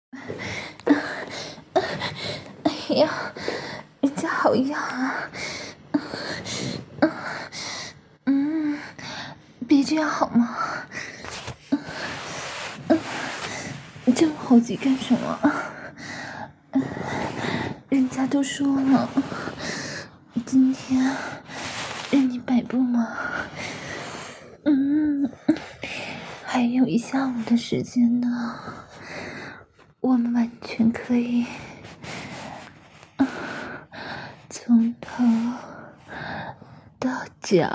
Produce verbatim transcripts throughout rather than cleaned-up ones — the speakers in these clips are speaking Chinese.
哎呀，人家好痒啊！嗯，别这样好吗？这么好奇干什么？人家都说了，今天让你摆布吗？嗯，还有一下午的时间呢，我们完全可以从头到脚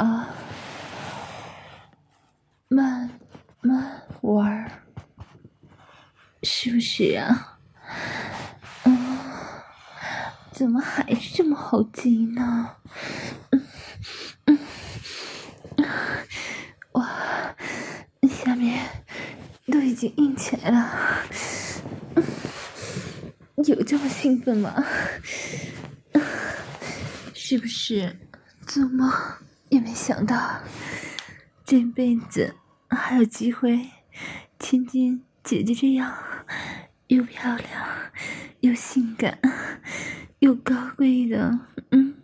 慢慢玩，是不是啊？嗯，怎么还是这么好奇呢？嗯嗯，哇，下面都已经硬起来了，有这么兴奋吗？是不是做梦也没想到这辈子还有机会亲近姐姐这样又漂亮又性感又高贵的。嗯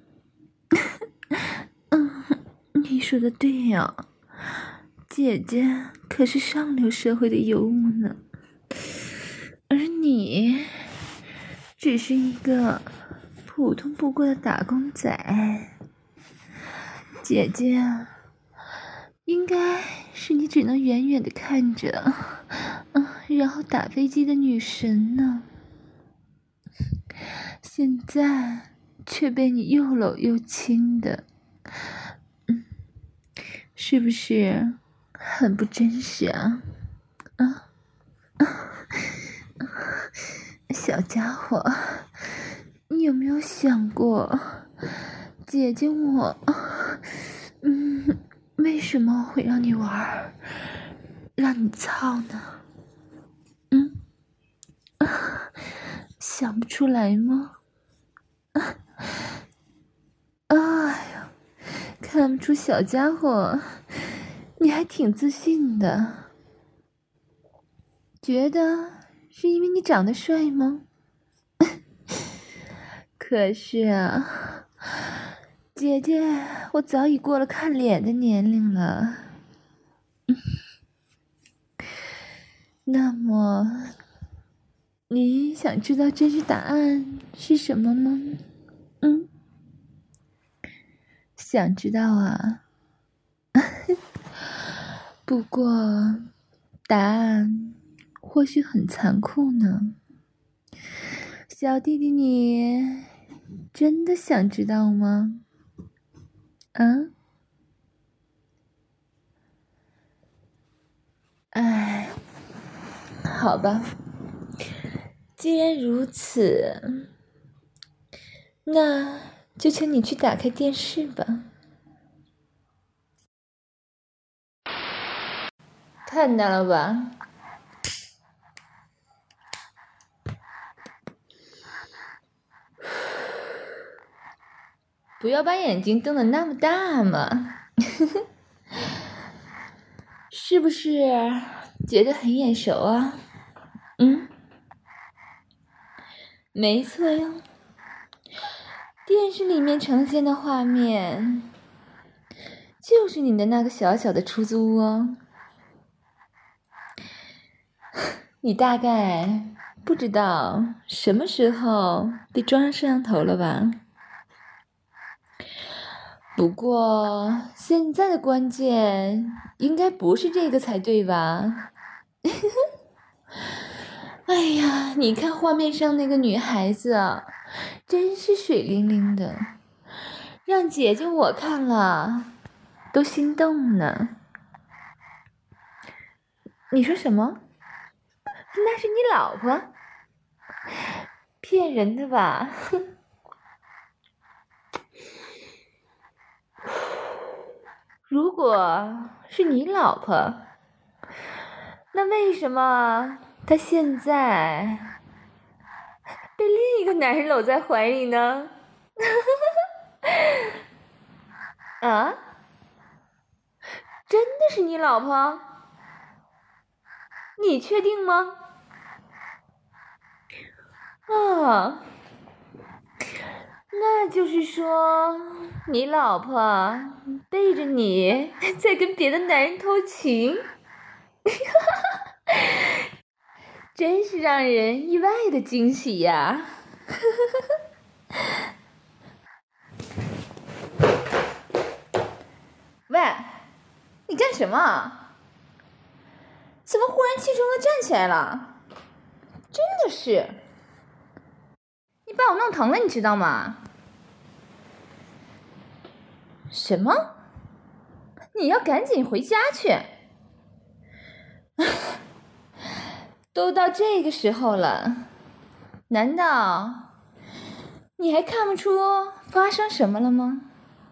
嗯，你说的对呀，姐姐可是上流社会的尤物呢，而你只是一个普通不过的打工仔。姐姐应该是你只能远远的看着，嗯，然后打飞机的女神呢，现在却被你又搂又亲的，嗯，是不是很不真实啊？啊，小家伙，你有没有想过，姐姐我，嗯，为什么会让你玩，让你操呢？嗯，啊，想不出来吗？哎呀，看不出小家伙你还挺自信的，觉得是因为你长得帅吗？可是啊，姐姐我早已过了看脸的年龄了。那么你想知道真实答案是什么吗？嗯，想知道啊。不过答案或许很残酷呢。小弟弟你真的想知道吗？啊？哎，好吧，既然如此，那就请你去打开电视吧。看到了吧？不要把眼睛瞪得那么大嘛。是不是觉得很眼熟啊？嗯，没错哟，电视里面呈现的画面就是你的那个小小的出租屋哦。你大概不知道什么时候被装上摄像头了吧？不过现在的关键应该不是这个才对吧？哎呀，你看画面上那个女孩子啊，真是水灵灵的，让姐姐我看了都心动呢。你说什么？那是你老婆？骗人的吧？哼！如果是你老婆，那为什么她现在被另一个男人搂在怀里呢？啊？真的是你老婆？你确定吗？ 啊，那就是说你老婆背着你在跟别的男人偷情，真是让人意外的惊喜呀！喂，你干什么？怎么忽然气冲的站起来了？真的是，你把我弄疼了，你知道吗？什么？你要赶紧回家去。都到这个时候了，难道你还看不出发生什么了吗？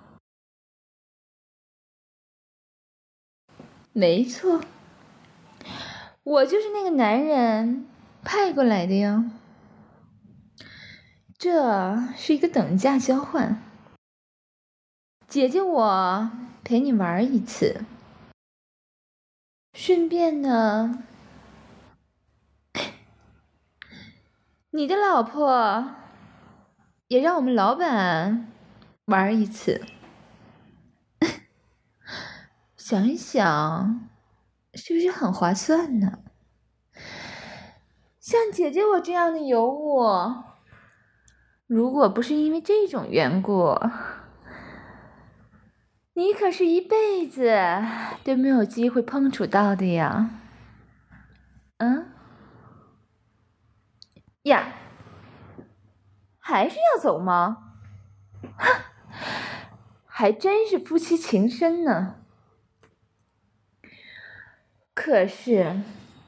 没错，我就是那个男人派过来的呀。这是一个等价交换，姐姐我陪你玩一次，顺便呢，你的老婆也让我们老板玩一次。想一想，是不是很划算呢？像姐姐我这样的尤物，如果不是因为这种缘故，你可是一辈子都没有机会碰触到的呀。嗯？呀，还是要走吗？哼，还真是夫妻情深呢。可是，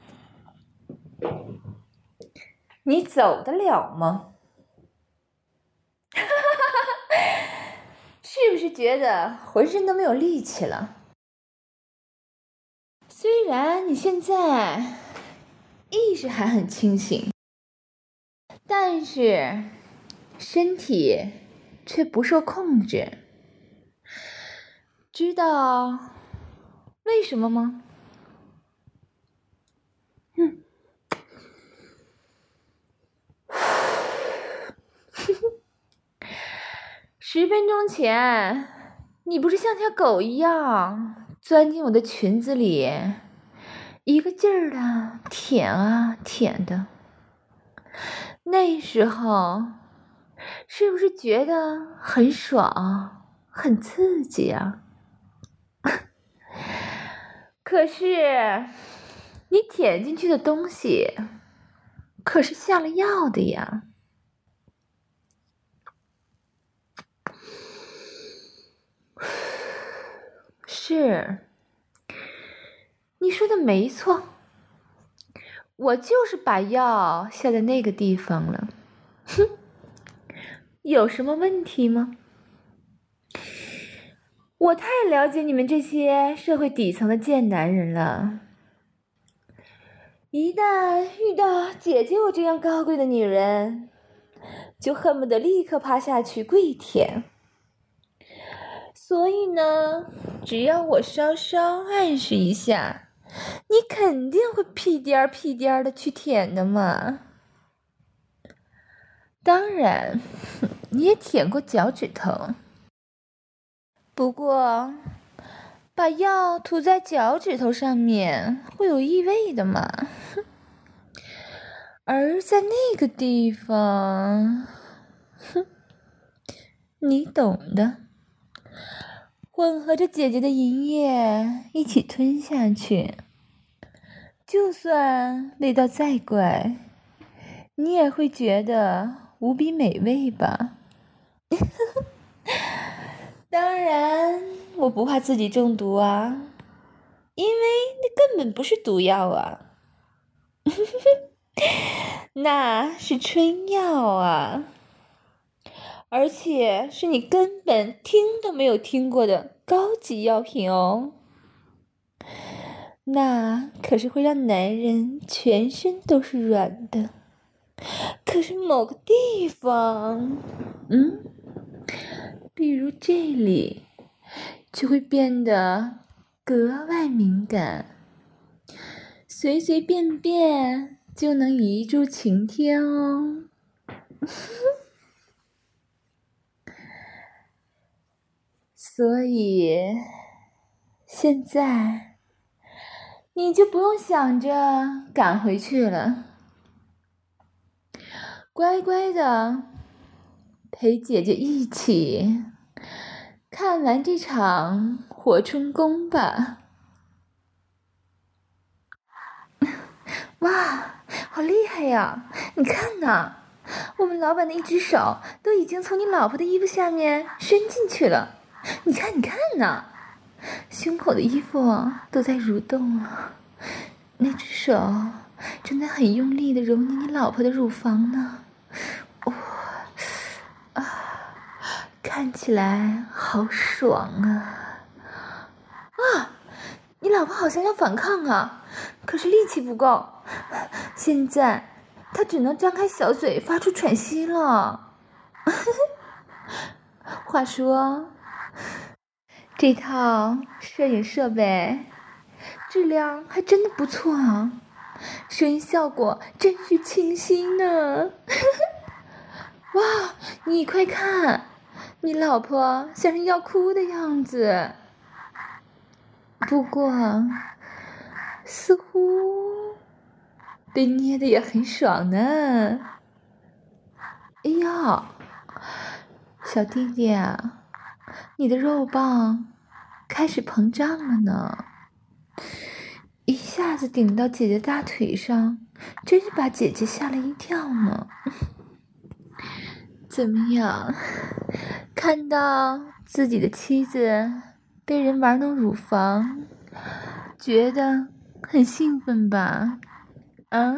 你走得了吗？是不是觉得浑身都没有力气了？虽然你现在意识还很清醒，但是身体却不受控制。知道为什么吗？嗯，十分钟前，你不是像条狗一样钻进我的裙子里，一个劲儿的舔啊舔的。那时候，是不是觉得很爽、很刺激啊？可是，你舔进去的东西，可是下了药的呀。是，你说的没错，我就是把药下在那个地方了。哼，有什么问题吗？我太了解你们这些社会底层的贱男人了。一旦遇到姐姐我这样高贵的女人，就恨不得立刻趴下去跪舔。所以呢，只要我稍稍暗示一下，你肯定会屁颠儿屁颠儿的去舔的嘛。当然，你也舔过脚趾头。不过，把药涂在脚趾头上面会有异味的嘛。而在那个地方，哼，你懂的。混合着姐姐的银液一起吞下去，就算味道再怪，你也会觉得无比美味吧？当然，我不怕自己中毒啊，因为那根本不是毒药啊，那是春药啊，而且是你根本听都没有听过的高级药品哦。那可是会让男人全身都是软的，可是某个地方，嗯，比如这里，就会变得格外敏感，随随便便就能一柱擎天哦。 所以现在你就不用想着赶回去了，乖乖的陪姐姐一起看完这场活春宫吧。哇，好厉害呀！你看呐，我们老板的一只手都已经从你老婆的衣服下面伸进去了，你看你看呐，胸口的衣服都在蠕动啊，那只手正在很用力的揉捏你老婆的乳房呢。哇、哦、啊，看起来好爽啊！啊，你老婆好像要反抗啊，可是力气不够，现在她只能张开小嘴发出喘息了。话说，这套摄影设备质量还真的不错啊，声音效果真是清新呢。哇，你快看，你老婆像是要哭的样子，不过似乎被捏的也很爽呢。哎呀，小弟弟啊，你的肉棒开始膨胀了呢，一下子顶到姐姐大腿上，真是把姐姐吓了一跳呢。怎么样，看到自己的妻子被人玩弄乳房，觉得很兴奋吧？啊？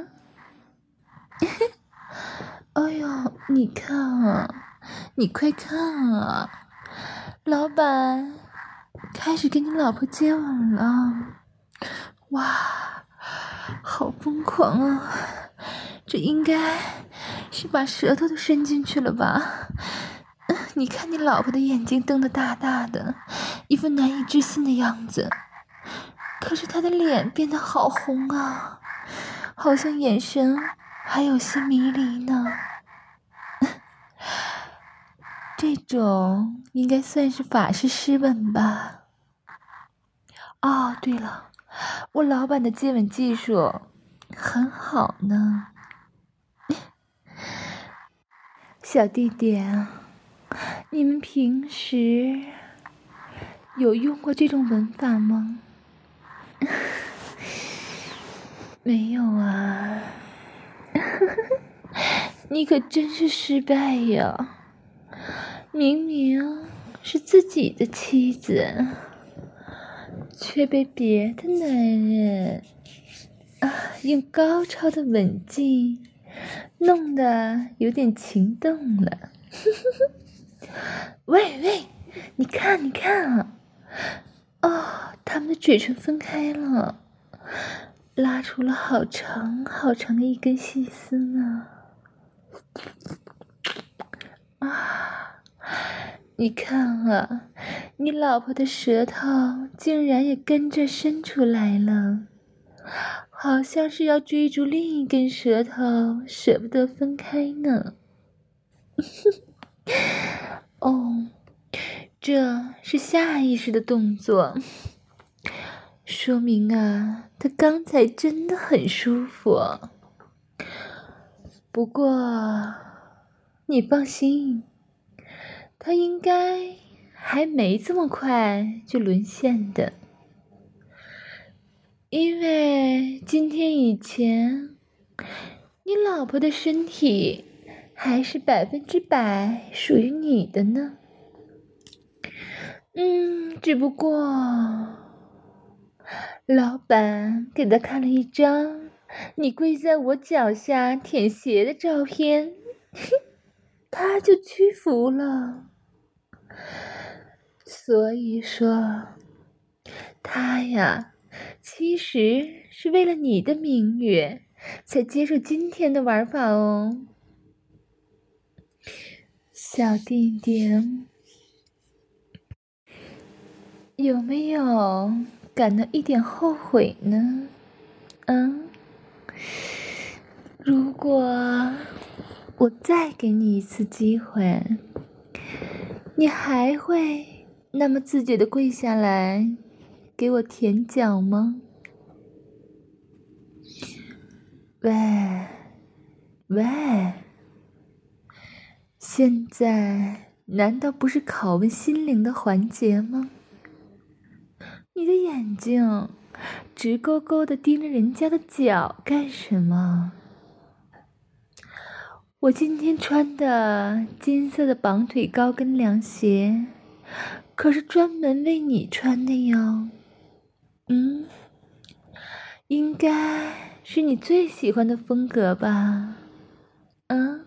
哎呦，你看啊，你快看啊，老板开始跟你老婆接吻了。哇，好疯狂啊，这应该是把舌头都伸进去了吧？你看你老婆的眼睛瞪得大大的，一副难以置信的样子，可是她的脸变得好红啊，好像眼神还有些迷离呢。这种应该算是法式湿吻吧。哦，对了，我老板的接吻技术很好呢。小弟弟，你们平时有用过这种吻法吗？没有啊。你可真是失败呀，明明是自己的妻子，却被别的男人啊用高超的吻技弄得有点情动了。喂喂，你看你看啊，哦，他们的嘴唇分开了，拉出了好长好长的一根细丝呢。啊，你看啊，你老婆的舌头竟然也跟着伸出来了，好像是要追逐另一根舌头，舍不得分开呢。哦，这是下意识的动作，说明啊，他刚才真的很舒服。不过你放心，他应该还没这么快就沦陷的，因为今天以前你老婆的身体还是百分之百属于你的呢。嗯，只不过老板给他看了一张你跪在我脚下舔鞋的照片，他就屈服了。所以说，他呀，其实是为了你的名誉才接受今天的玩法哦。小弟弟，有没有感到一点后悔呢？嗯，如果我再给你一次机会，你还会那么自觉地跪下来给我舔脚吗？喂喂，现在难道不是拷问心灵的环节吗？你的眼睛直勾勾地盯着人家的脚干什么？我今天穿的金色的绑腿高跟凉鞋，可是专门为你穿的哟。嗯，应该是你最喜欢的风格吧？嗯，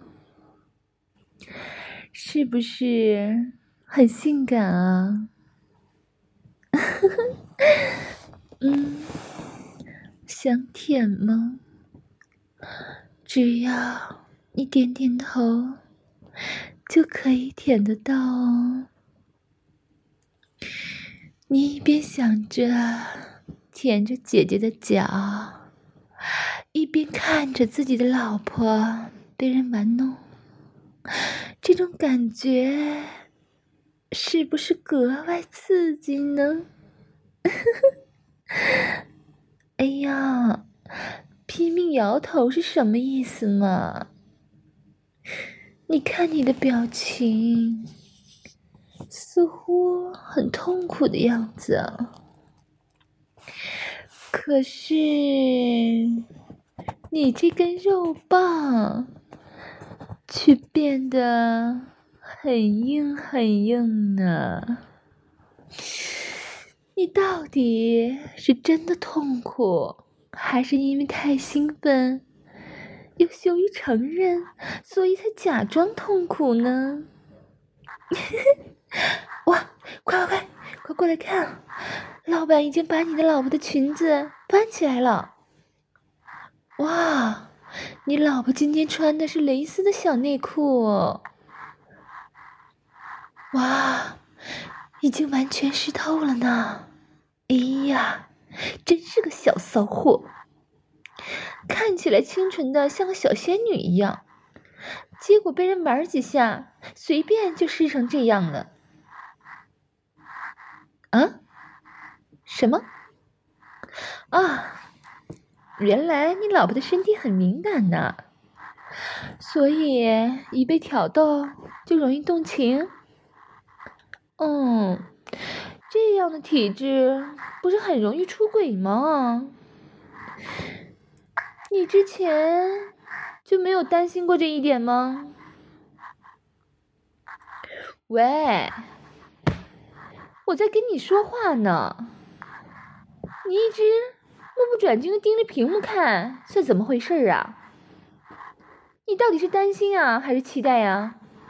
是不是很性感啊？嗯，想舔吗？只要你点点头，就可以舔得到哦。你一边想着舔着姐姐的脚，一边看着自己的老婆被人玩弄，这种感觉是不是格外刺激呢？哎呀，拼命摇头是什么意思嘛？你看你的表情，似乎很痛苦的样子啊。可是你这根肉棒却变得很硬很硬呢。你到底是真的痛苦，还是因为太兴奋又羞于承认，所以才假装痛苦呢？哇，快快快快过来看，老板已经把你的老婆的裙子翻起来了。哇，你老婆今天穿的是蕾丝的小内裤哦。哇，已经完全湿透了呢。哎呀，真是个小骚货，看起来清纯的像个小仙女一样，结果被人玩几下，随便就湿成这样了。啊？什么？啊，原来你老婆的身体很敏感呢，所以一被挑逗就容易动情。嗯，这样的体质不是很容易出轨吗？你之前就没有担心过这一点吗？喂，我在跟你说话呢，你一直目不转睛地盯着屏幕看，算怎么回事啊？你到底是担心啊，还是期待啊？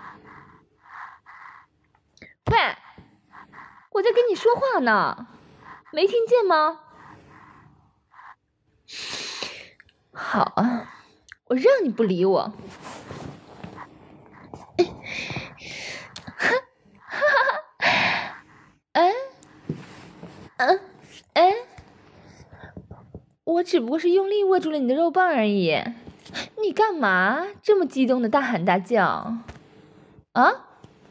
喂，我在跟你说话呢，没听见吗？好啊，我让你不理我。哎，嗯，哎，我只不过是用力握住了你的肉棒而已，你干嘛这么激动的大喊大叫？啊？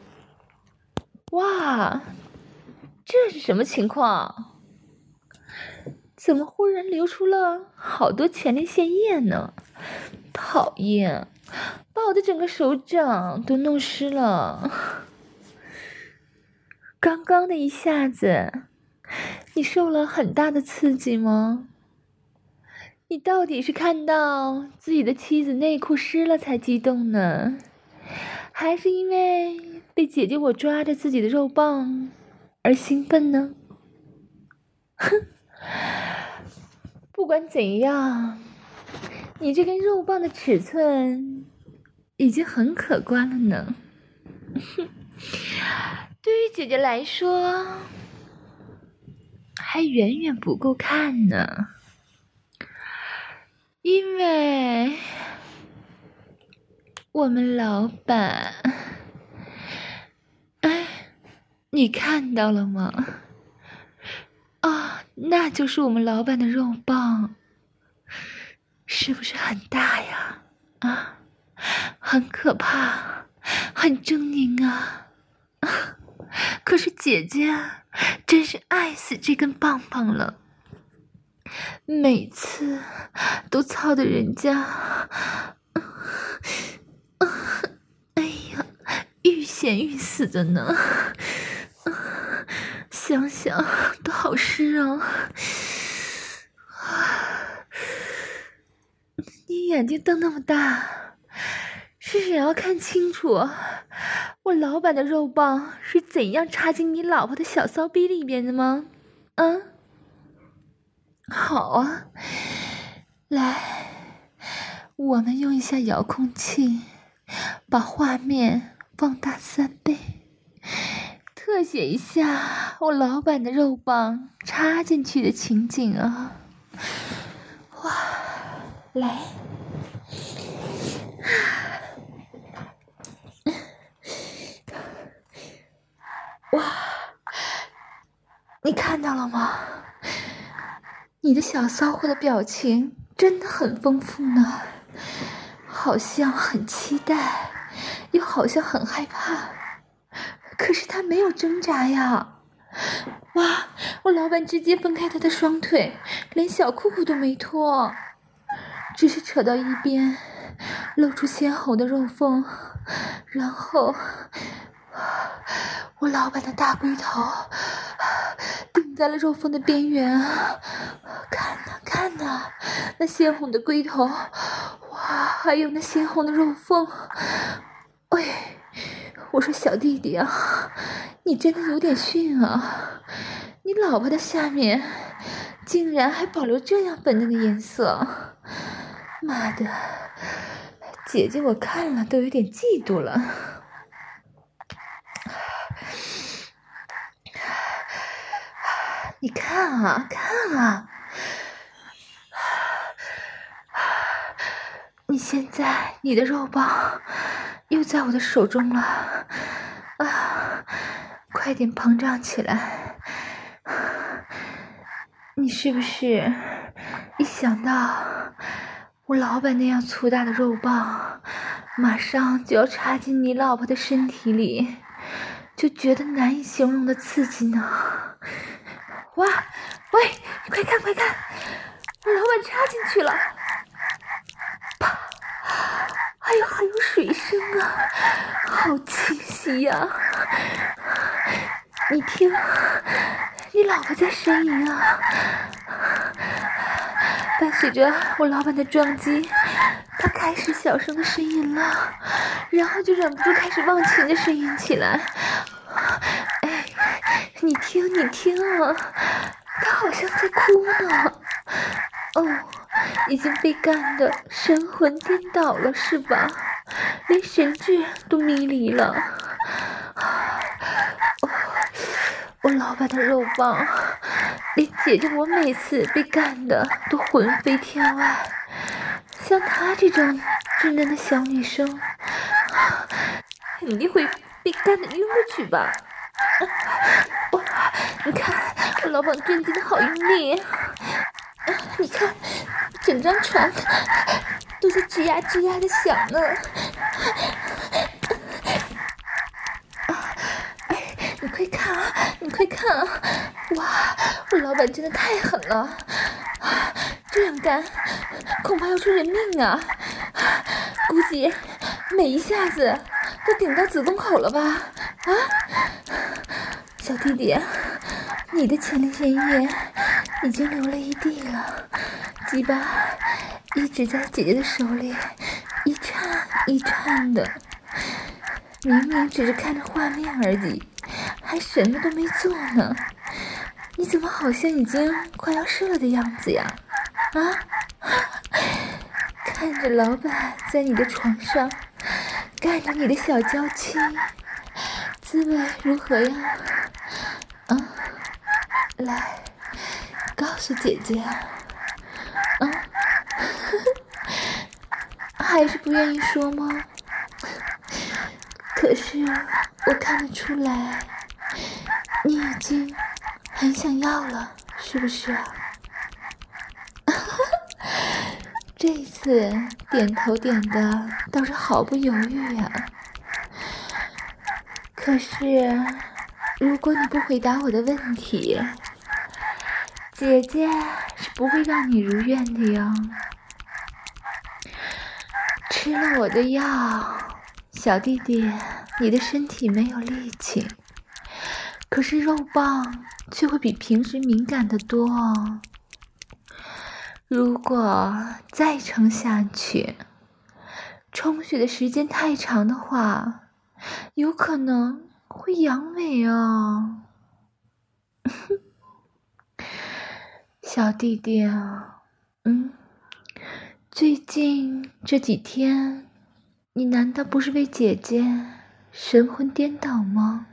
哇，这是什么情况？怎么忽然流出了好多前列腺液呢？讨厌，把我的整个手掌都弄湿了。刚刚的一下子，你受了很大的刺激吗？你到底是看到自己的妻子内裤湿了才激动呢，还是因为被姐姐我抓着自己的肉棒而兴奋呢？哼，不管怎样，你这根肉棒的尺寸已经很可观了呢。哼，对于姐姐来说，还远远不够看呢。因为我们老板，哎，你看到了吗？啊，那就是我们老板的肉棒，是不是很大呀？啊，很很可怕，很狰狞啊！可是姐姐真是爱死这根棒棒了，每次都操得人家，哎呀，欲仙欲死的呢。想想都好湿啊！你眼睛瞪那么大，是想要看清楚我老板的肉棒是怎样插进你老婆的小骚逼里面的吗？嗯，好啊，来，我们用一下遥控器，把画面放大三倍，特写一下我老板的肉棒插进去的情景啊！哇，来，哇，你看到了吗？你的小骚货的表情真的很丰富呢，好像很期待，又好像很害怕。可是他没有挣扎呀！哇，我老板直接分开他的双腿，连小裤裤都没脱，只是扯到一边，露出鲜红的肉缝，然后我老板的大龟头顶在了肉缝的边缘。看呐看呐，那鲜红的龟头，哇，还有那鲜红的肉缝。喂，我说小弟弟啊，你真的有点逊啊！你老婆的下面竟然还保留这样粉嫩的颜色，妈的，姐姐我看了都有点嫉妒了。你看啊看啊，你现在你的肉棒又在我的手中了啊！快点膨胀起来！你是不是一想到我老板那样粗大的肉棒马上就要插进你老婆的身体里，就觉得难以形容的刺激呢？哇，喂，你快看快看，我老板插进去了！啪！哎呦，还有水声啊，好清晰呀、啊！你听，你老婆在呻吟啊！伴随着我老板的撞击，他开始小声的呻吟了，然后就忍不住开始忘情的呻吟起来。哎，你听，你听啊，他好像在哭呢。哦，已经被干得神魂颠倒了是吧？连神智都迷离了。哦，我老板的肉棒，连姐姐我每次被干的都魂飞天外。像她这种稚嫩的小女生，肯定会被干得晕过去吧？哇，你看我老板震惊的好用力。你看，整张床都在吱呀吱呀的响呢。哎，你快看啊，你快看啊！哇，我老板真的太狠了，这样干恐怕要出人命啊！估计每一下子都顶到子宫口了吧？啊，小弟弟，你的前列腺液已经流了一地了，鸡巴一直在姐姐的手里一颤一颤的，明明只是看着画面而已，还什么都没做呢，你怎么好像已经快要射了的样子呀？啊，看着老板在你的床上干着你的小娇妻，滋味如何呀？啊，来告诉姐姐啊！还是不愿意说吗？可是我看得出来，你已经很想要了，是不是啊？ 这次点头点的倒是毫不犹豫呀。可是如果你不回答我的问题，姐姐是不会让你如愿的哟。吃了我的药，小弟弟，你的身体没有力气，可是肉棒却会比平时敏感得多哦。如果再撑下去，充血的时间太长的话，有可能会阳痿哦。小弟弟啊，嗯，最近这几天，你难道不是为姐姐神魂颠倒吗？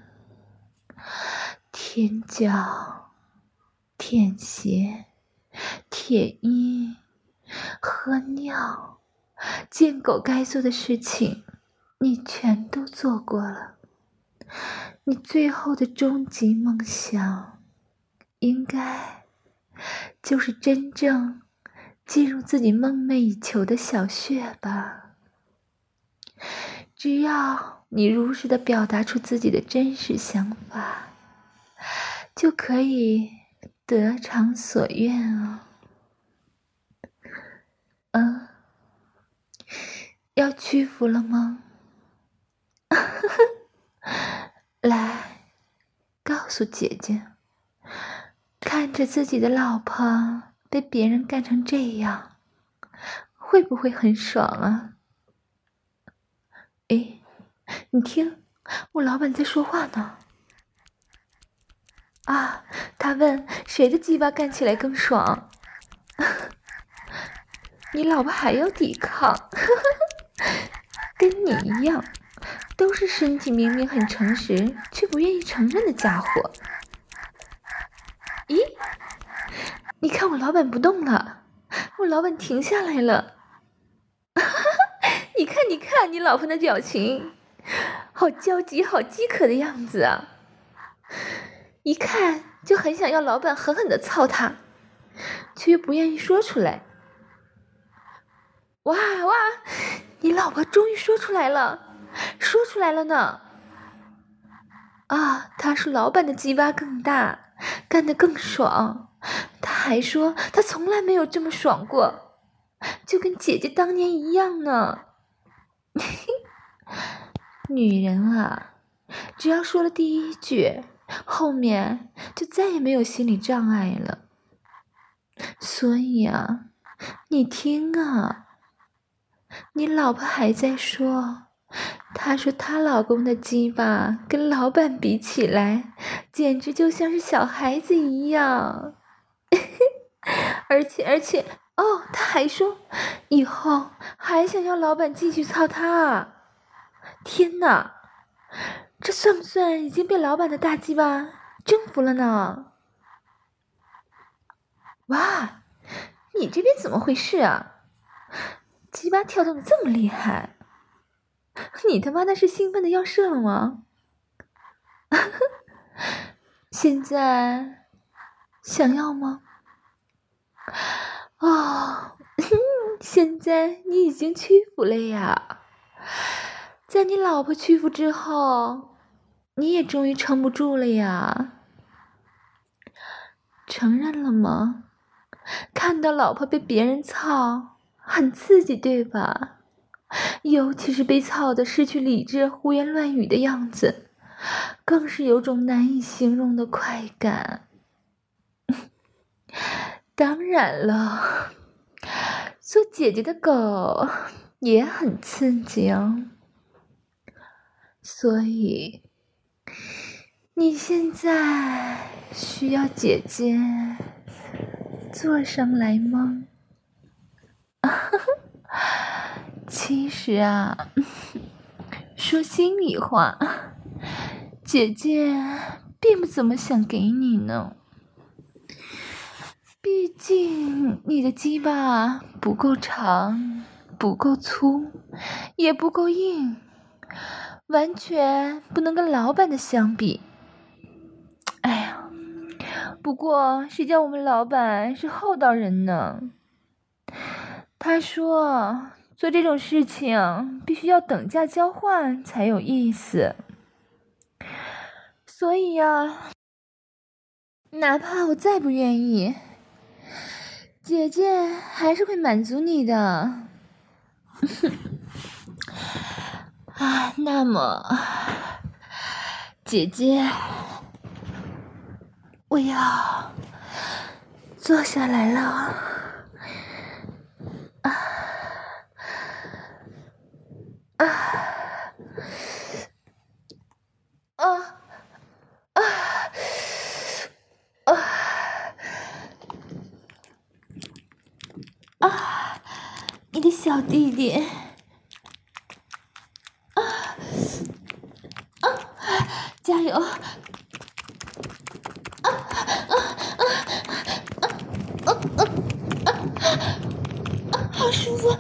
舔脚、舔鞋、舔衣、喝尿，贱狗该做的事情，你全都做过了。你最后的终极梦想，应该就是真正进入自己梦寐以求的小穴吧。只要你如实的表达出自己的真实想法，就可以得偿所愿哦。嗯，要屈服了吗？来，告诉姐姐，看着自己的老婆被别人干成这样，会不会很爽啊？诶，你听，我老板在说话呢。啊，他问谁的鸡巴干起来更爽？你老婆还要抵抗，跟你一样，都是身体明明很诚实，却不愿意承认的家伙。咦，你看我老板不动了，我老板停下来了。你看你看你老婆的表情，好焦急好饥渴的样子啊，一看就很想要老板狠狠的操他，却又不愿意说出来。哇哇，你老婆终于说出来了，说出来了呢。啊，他说老板的鸡巴更大，干得更爽。他还说他从来没有这么爽过，就跟姐姐当年一样呢。女人啊，只要说了第一句，后面就再也没有心理障碍了。所以啊，你听啊，你老婆还在说，她说她老公的鸡巴跟老板比起来，简直就像是小孩子一样。而且而且哦，她还说以后还想要老板继续操她。天哪，这算不算已经被老板的大鸡巴征服了呢？哇，你这边怎么回事啊？鸡巴跳动的这么厉害，你他妈的是兴奋的要射了吗？现在想要吗？哦，现在你已经屈服了呀。在你老婆屈服之后，你也终于撑不住了呀。承认了吗？看到老婆被别人操，很刺激对吧？尤其是被操的失去理智、胡言乱语的样子，更是有种难以形容的快感。当然了，做姐姐的狗也很刺激哦。所以你现在需要姐姐坐上来吗？其实啊，说心里话，姐姐并不怎么想给你呢。毕竟你的鸡巴不够长，不够粗，也不够硬，完全不能跟老板的相比。哎呀，不过谁叫我们老板是厚道人呢？ 他说做这种事情必须要等价交换才有意思，所以呀，哪怕我再不愿意，姐姐还是会满足你的。啊，那么姐姐，我要坐下来了。啊啊啊啊啊啊！你的小弟弟，啊啊！加油！啊啊啊啊啊啊啊！好舒服！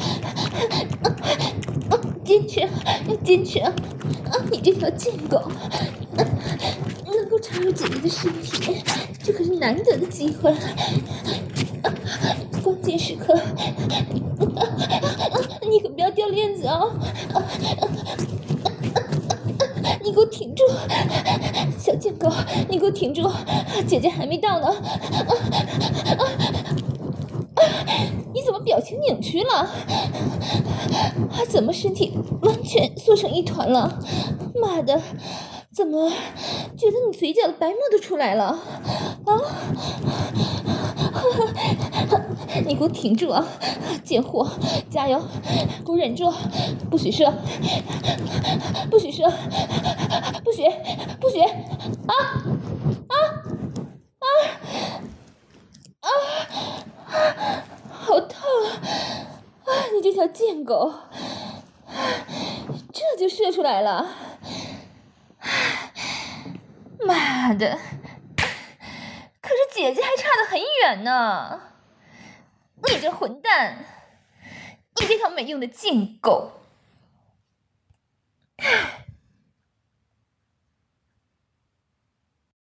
坚持，坚持！啊，你这条贱狗，能够插入姐姐的身体，这可是难得的机会。关键时刻，你可不要掉链子哦！你给我挺住，小贱狗，你给我挺住，姐姐还没到呢。你怎么表情扭曲了？怎么身体完全缩成一团了？妈的，怎么觉得你嘴角的白沫都出来了？啊！你给我挺住啊，贱货，加油，给我忍住，不许射，不许射，不许，不许！啊啊啊啊！好痛啊！你这条贱狗，这就射出来了！妈的！可是姐姐还差得很远呢！你这混蛋，你这条没用的贱狗！